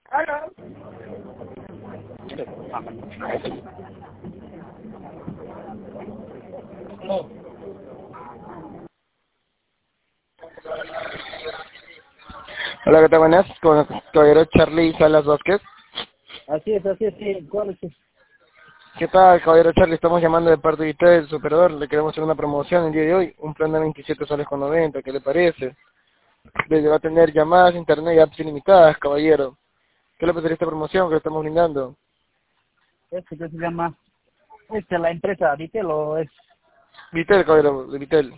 Aló. No. Hola, ¿qué tal? Buenas, con el caballero Charlie Salas Vázquez. Así es, sí. ¿Cuál es? ¿Qué tal, caballero Charlie? Estamos llamando de parte de usted, su operador. Le queremos hacer una promoción el día de hoy, un plan de 27 soles con 90, ¿qué le parece? Va a tener llamadas, internet y apps ilimitadas, caballero. ¿Qué le parece esta promoción que le estamos brindando? Este que se llama, la empresa Vitel o Vitel, caballero, de Vitel.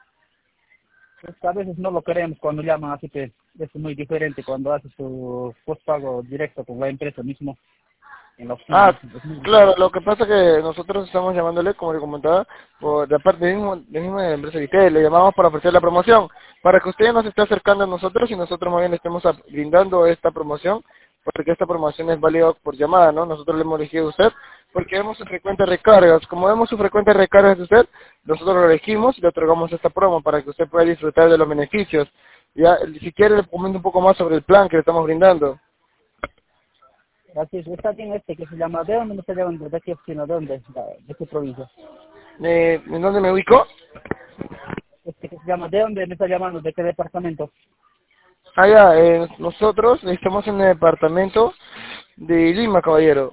a veces no lo queremos cuando llaman, así que es muy diferente cuando hace su postpago directo con la empresa mismo, en la oficina, Ah, es muy claro, diferente. lo que pasa es que nosotros estamos llamándole, como le comentaba, por la parte de mismo de la empresa Vitel, le llamamos para ofrecer la promoción, para que usted ya nos esté acercando a nosotros y nosotros más bien le estemos brindando esta promoción, porque esta promoción es válida por llamada, ¿no? Nosotros le hemos elegido a usted, porque vemos sus frecuentes recargas, como vemos sus frecuentes recargas de usted, nosotros lo elegimos y le otorgamos esta promo para que usted pueda disfrutar de los beneficios. Ya, si quiere le comento un poco más sobre el plan que le estamos brindando. Así es, está bien este que se llama, ¿de dónde me está llamando? ¿De qué oficina? ¿De dónde? ¿De qué provincia? ¿En dónde me ubico? Este que se llama, ¿de dónde me está llamando? ¿De qué departamento? Nosotros estamos en el departamento de Lima, caballero.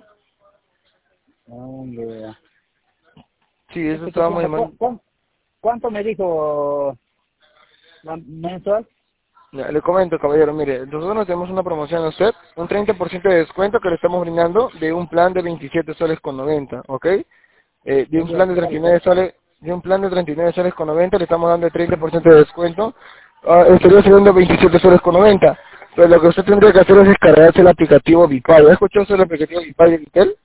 ¿Dónde? Sí, eso Este que se estábamos llama, llamando. ¿cuánto me dijo la mensual? Ya, le comento, caballero, mire, nosotros tenemos una promoción a usted, un 30% de descuento que le estamos brindando de un plan de 27 soles con 90, ¿ok? De un plan de Vale, 39 soles, con 90 le estamos dando el 30% de descuento, estaría siendo 27 soles con 90. Pero lo que usted tendría que hacer es descargarse el aplicativo Vipay. ¿Ha escuchado sobre el aplicativo Vipay de Vitel?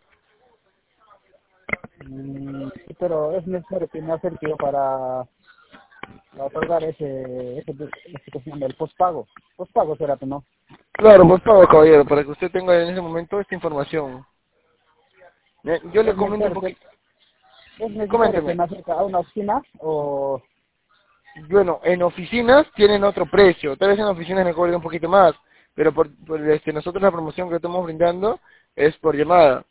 Sí, pero es necesario que me acerque yo para otorgar ese que se llama el postpago. Postpago será que no. Claro, por favor, caballero, para que usted tenga en ese momento esta información. Yo le Es comento un necesario que, poquito. es necesario que Coménteme. me acerque a una oficina o... Bueno, en oficinas tienen otro precio. Tal vez en oficinas me cobren un poquito más. Pero nosotros la promoción que estamos brindando es por llamada.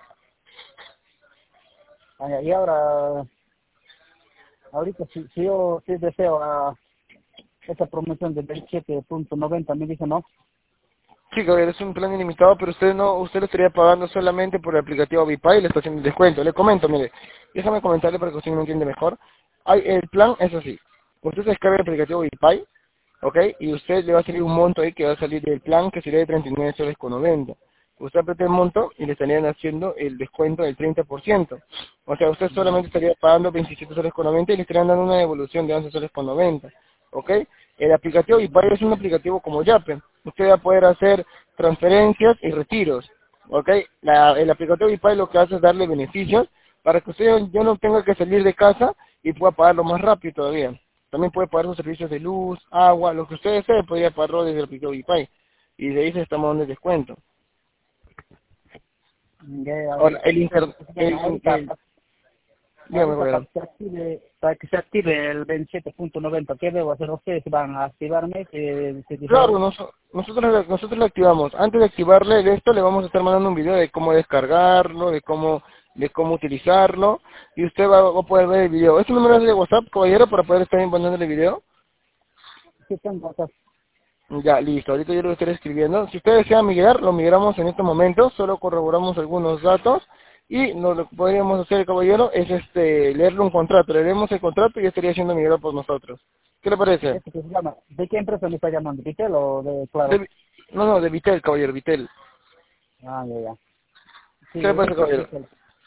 Y ahora, ahorita si yo si deseo esa promoción de 27.90 me dice no. Sí, caballero, es un plan ilimitado, pero usted lo estaría pagando solamente por el aplicativo Vipay y le está haciendo un descuento. Le comento, mire, déjame comentarle para que usted me entienda mejor. El plan es así. Usted se descarga el aplicativo Vipay, ¿ok? Y usted le va a salir un monto ahí que va a salir del plan que sería de 39 soles con 90. Usted aprieta el monto y le estarían haciendo el descuento del 30%. O sea, usted Ya, solamente estaría pagando 27 soles con 90 y le estarían dando una devolución de 11 soles con 90. ¿Ok? El aplicativo Vipay es un aplicativo como Yape. Usted va a poder hacer transferencias y retiros. ¿Ok? El aplicativo Vipay lo que hace es darle beneficios para que usted ya no tenga que salir de casa y pueda pagarlo más rápido todavía. También puede pagar sus servicios de luz, agua, lo que usted desee, podría pagarlo desde el aplicativo Vipay. Y de ahí se estamos dando el descuento. Ahora, el entonces, inter... ¿qué se llama? Dígame, Ahorita caballero. para que se active el 27.90, ¿qué debo hacer? ¿Ustedes van a activarme? ¿Se Claro, dijeron? nosotros le activamos. Antes de activarle esto, le vamos a estar mandando un video de cómo descargarlo, de cómo utilizarlo, y usted va a poder ver el video. ¿Este número es de WhatsApp, caballero, para poder estar mandando el video? Sí, tengo acá. Ya, listo. Ahorita yo lo estoy escribiendo. Si usted desea migrar, lo migramos en este momento. Solo corroboramos algunos datos. Y lo que podríamos hacer, caballero, es leerle un contrato. Le leemos el contrato y ya estaría siendo migrado por nosotros. ¿Qué le parece? ¿Este que se llama? ¿De qué empresa me está llamando? ¿Vitel o de De, Claro? Vi- no, no, de Vitel, caballero, Vitel. Ya. ¿Qué Sí, le parece, caballero? Vitel.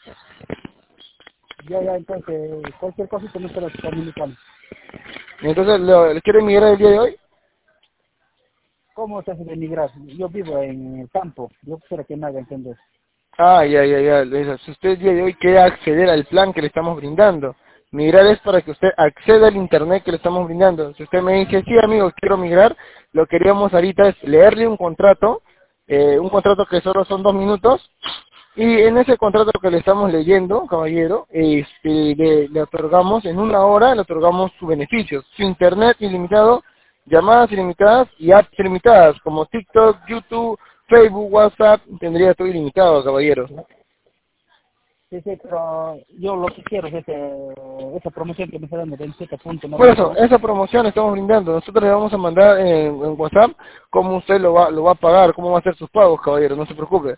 Ya, entonces, cualquier cosita me estará comunicando. Entonces, ¿le quiere migrar el día de hoy? ¿Cómo se hace de migrar? Yo vivo en el campo. Yo quisiera que me haga entender. Ah, ya. Si usted el día de hoy quiere acceder al plan que le estamos brindando, migrar es para que usted acceda al internet que le estamos brindando. Si usted me dice, sí, amigo, quiero migrar, lo que queríamos ahorita es leerle un contrato que solo son 2 minutos, y en ese contrato que le estamos leyendo, caballero, le otorgamos, en una hora, le otorgamos sus beneficios, su internet ilimitado, llamadas ilimitadas y apps ilimitadas, como TikTok, YouTube, Facebook, WhatsApp, tendría todo ilimitado, caballero. Sí, sí, pero yo lo que quiero es esa promoción que me está dando 27.90, Por eso, ¿no? esa promoción la estamos brindando. Nosotros le vamos a mandar en WhatsApp cómo usted lo va a pagar, cómo va a hacer sus pagos, caballero, no se preocupe.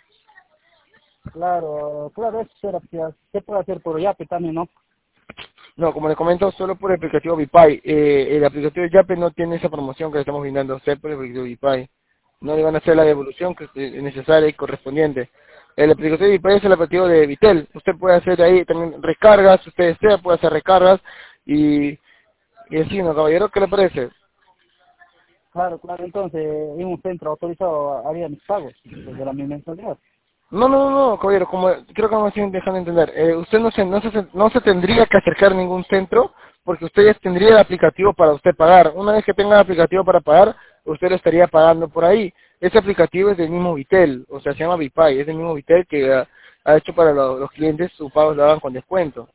Claro, claro, eso será, se puede hacer por Yape también, ¿no? No, como le comento, solo por el aplicativo Bipay. El aplicativo Yape no tiene esa promoción que le estamos brindando a usted por el aplicativo Bipay. No le van a hacer la devolución que es necesaria y correspondiente. El aplicativo Bipay es el aplicativo de Vitel. Usted puede hacer ahí también recargas, si usted desea, puede hacer recargas y así, ¿no, caballero? ¿Qué le parece? Claro, claro, entonces en un centro autorizado haría mis pagos desde la mi mensualidad. No, caballero, como creo que me estoy dejando entender. Usted no se tendría que acercar a ningún centro porque usted ya tendría el aplicativo para usted pagar. Una vez que tenga el aplicativo para pagar, usted lo estaría pagando por ahí. Ese aplicativo es del mismo Vitel, o sea, se llama Vipay, es del mismo Vitel que ha hecho para los clientes sus pagos lo hagan con descuento.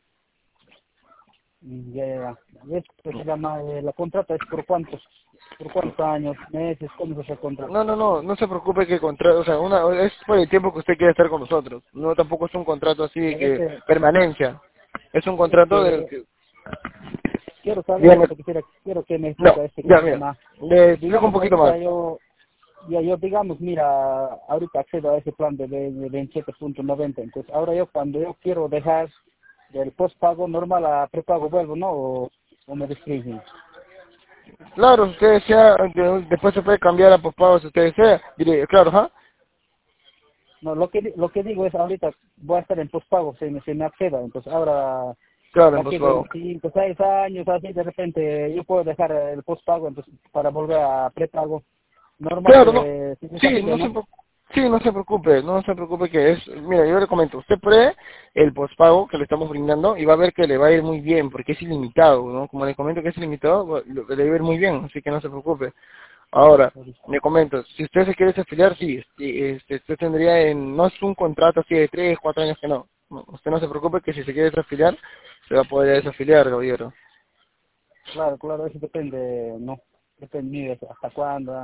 Ya, ya, ya. Y esto que se llama, la contrata es por cuántos años, meses, cómo se hace el contrato. No se preocupe que contrato, o sea, es por el tiempo que usted quiere estar con nosotros. No tampoco es un contrato así de Ya, que permanencia. Es un contrato de que que, quiero saber dígame, esto, quiero que me no, explique que ya se mira, llama, le explico un digamos, poquito más. ahorita yo digamos, mira, ahorita accedo a ese plan de 27.90, entonces ahora yo cuando yo quiero dejar del postpago normal a prepago vuelvo, ¿no? O me restringen. Claro, si usted desea, después se puede cambiar a pospago si usted desea. Diré, claro, ¿ah? No, lo que digo es ahorita voy a estar en postpago, se me acceda, entonces ahora Claro, de en aquí de pospago. unos 5, 6 años, así de repente yo puedo dejar el postpago entonces para volver a prepago. Normal, Claro, no. si es Sí, así, ¿no? no se preocupe que es, mira, yo le comento, usted pruebe el pospago que le estamos brindando y va a ver que le va a ir muy bien, porque es ilimitado, ¿no? Como le comento que es ilimitado, le va a ir muy bien, así que no se preocupe. Ahora, le comento, si usted se quiere desafiliar, sí, usted tendría no es un contrato así de 3, 4 años que no. No, usted no se preocupe que si se quiere desafiliar, se va a poder desafiliar, caballero. Claro, claro, eso depende, ¿no? Depende de hasta cuándo.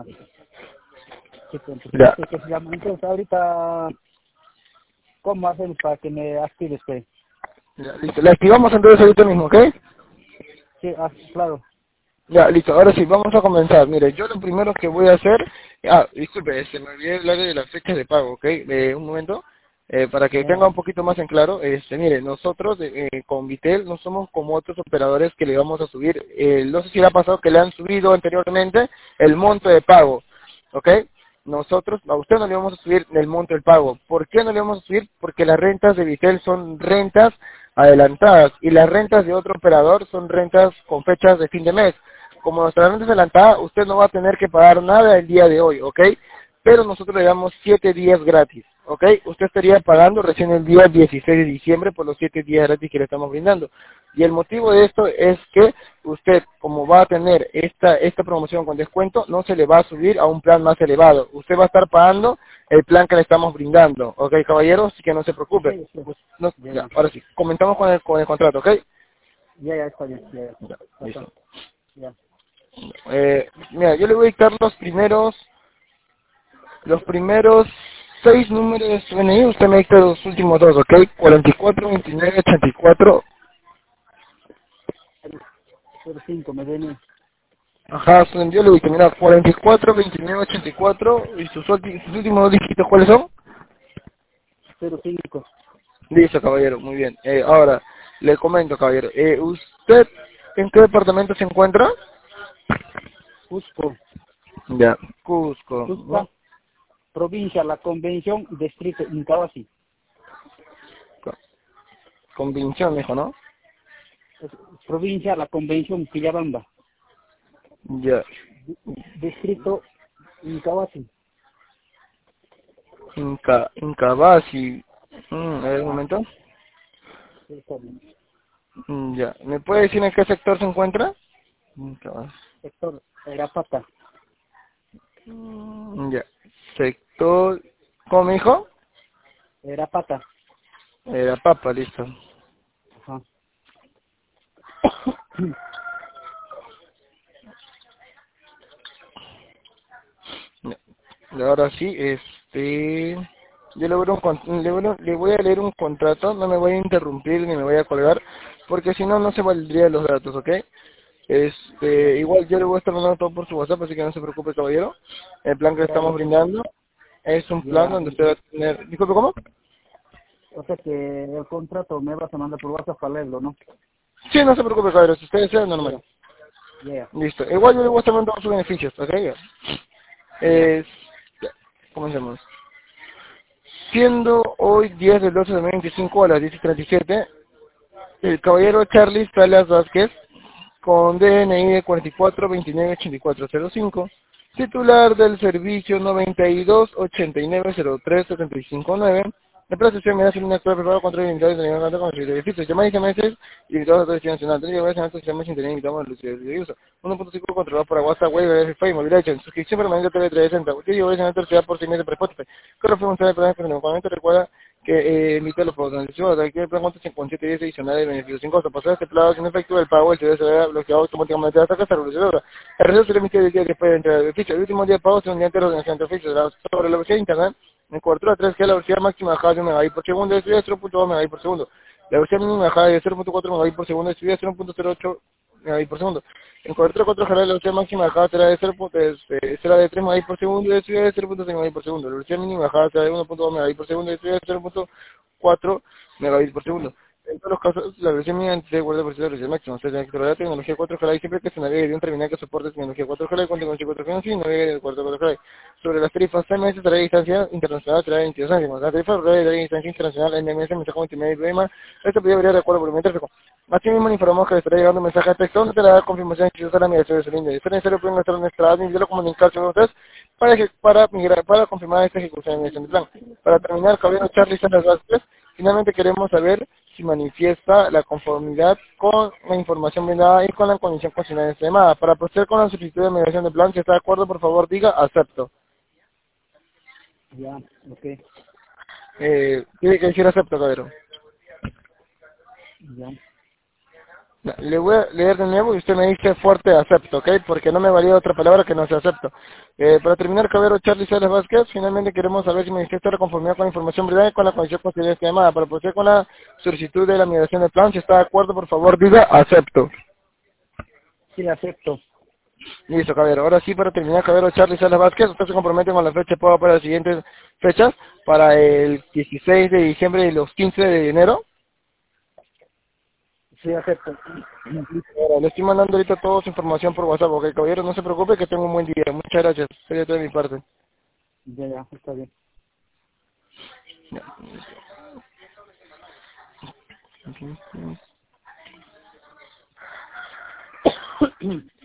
Sí, pues, entonces, Ya, eso que se llama. Entonces, ahorita, ¿cómo hacemos para que me active usted? ya, listo. Le activamos entonces ahorita mismo, ¿ok? Sí, claro. Ya, listo. Ahora sí, vamos a comenzar. Mire, yo lo primero que voy a hacer... disculpe, se me olvidé hablar de las fechas de pago, ¿ok? Un momento. Para que Ya, tenga un poquito más en claro, mire, nosotros con Vitel no somos como otros operadores que le vamos a subir, no sé si le ha pasado que le han subido anteriormente el monto de pago, ¿ok? Nosotros, a usted no le vamos a subir el monto del pago. ¿Por qué no le vamos a subir? Porque las rentas de Vitel son rentas adelantadas y las rentas de otro operador son rentas con fechas de fin de mes. Como nuestra renta es adelantada, usted no va a tener que pagar nada el día de hoy, ¿ok? Pero nosotros le damos 7 días gratis, ¿ok? Usted estaría pagando recién el día 16 de diciembre por los 7 días gratis que le estamos brindando. Y el motivo de esto es que usted, como va a tener esta promoción con descuento, no se le va a subir a un plan más elevado. Usted va a estar pagando el plan que le estamos brindando, ¿ok, caballero? Así que no se preocupe. sí, sí. Ya, Ya, ya, ahora sí, comentamos con el contrato, ¿ok? ya, está bien, ya, ya. Ya, Ajá, listo. ya. Mira, yo le voy a dictar los primeros 6 números de su DNI, usted me dicta los últimos dos, ¿ok? 44, 29, 84. 05 me viene Ajá, yo le dicto, mira, 44, 29, 84. ¿Y sus últimos dos dígitos cuáles son? 05 Listo, caballero, muy bien. Ahora, le comento, caballero. ¿Usted en qué departamento se encuentra? Cusco, Ya, Cusco, ¿no? Cusco, provincia, la convención, distrito Incawasi. Co- Convención, dijo, ¿no? Provincia, la convención Quillabamba, Ya, distrito Incawasi. Incabasi. A ver, un Ajá, momento. sí, está bien. Ya, ¿me puede decir en qué sector se encuentra? Incabasi. Sector Erapata, Ya, sector... ¿Cómo me dijo? Erapata. Era Papa, listo. Ajá. Ya. Ahora sí, yo le voy a leer un contrato, no me voy a interrumpir ni me voy a colgar, porque si no, no se valdrían los datos, ¿ok? Igual yo le voy a estar mandando todo por su WhatsApp, así que no se preocupe, caballero. El plan que le estamos Claro, brindando es un plan ya. donde usted va a tener... Disculpe, ¿cómo? O sea que el contrato me vas a mandar por WhatsApp para leerlo, ¿no? Sí, no se preocupe, caballero, si usted desea, normal. Ya, ya, Listo. Igual yo le voy a estar mandando todos sus beneficios, ¿ok? ya. Es... ya, comencemos. Siendo hoy 10 del 12 de 2025 a las 10:37, el caballero Charlie Salas Vázquez, con DNI de 44298405, titular del servicio 9289037509, la prestación me hace una actual preparado contra el invitado de la con el edificio, llamadas y meses, limitados a todo el sistema nacional, tenía que ver si sistemas internet invitamos a los de uso, 1.5 controlado por WhatsApp, web, Spotify, movilidad, suscripción permanente TV 360, utilidad voy a ciudad por 6 meses por Spotify, pero fue un tema de programa que normalmente recuerda que emite los pagos anticipos, de cualquier plan cuenta 57 días adicionales de beneficios sin costo. Pasado este plazo sin efecto el pago, el servicio será bloqueado automáticamente hasta que se realice la obra. El resto será emitido el día después de entrar el beneficio. El último día de pago será un día entero de organización de beneficios. Sobre la velocidad de internet, en cobertura 3G la velocidad máxima bajada de 1 megabit por segundo es de 0.2 megabit por segundo. La velocidad mínima bajada de 0.4 megabit por segundo es de 0.08 megabit por segundo. En cobertura 4G la velocidad máxima bajada será de 3 megabit por segundo y de 0.6 megabit por segundo. La velocidad mínima bajada será de 1.2 megabit por segundo y de 0.4 megabits por segundo. En todos los casos, la versión mínima de guarda por ciento de velocidad máxima. O sea, tiene que controlar la tecnología 4G y siempre que se navegue de un terminal que soporte tecnología 4G, cuenta con 4G y navegue del cuarto 4G. Sobre las tarifas CMS, tarea de distancia internacional, tarea de 22 céntimos. La tarifa de distancia internacional, NMS, mensaje multimedia y problema, esto podría variar de acuerdo por el tráfico. Asimismo, le informamos que le estará llegando un mensaje de texto donde te dará confirmación que usa la migración de su línea. Si es necesario, pueden estar en nuestra admin y yo lo comunicarse con ustedes para confirmar esta ejecución de migración de plan. Para terminar, caballero Charlie Sanders Vázquez, finalmente queremos saber si manifiesta la conformidad con la información brindada y con la condición constitucional de esta llamada. Para proceder con la solicitud de migración de plan, si está de acuerdo, por favor diga acepto. Ya, ok, Tiene que decir acepto, caballero. ya. Le voy a leer de nuevo y usted me dice fuerte acepto, ¿ok? Porque no me valía otra palabra que no sea acepto. Para terminar, caballero Charlie Salas Vázquez, finalmente queremos saber si manifiesta la conformidad con la información brindada y con la condición constitucional de esta llamada. Para proceder con la solicitud de la migración de plan, si está de acuerdo, por favor diga acepto. Sí, acepto. Listo, caballero. Ahora sí, para terminar, caballero Charlie Salas Vázquez, usted se compromete con la fecha de pago para las siguientes fechas, para el 16 de diciembre y los 15 de enero. Sí, acepto. Ahora, le estoy mandando ahorita toda su información por WhatsApp, ok, caballero, no se preocupe, que tenga un buen día. Muchas gracias. Sería todo de mi parte. Ya, ya, está bien.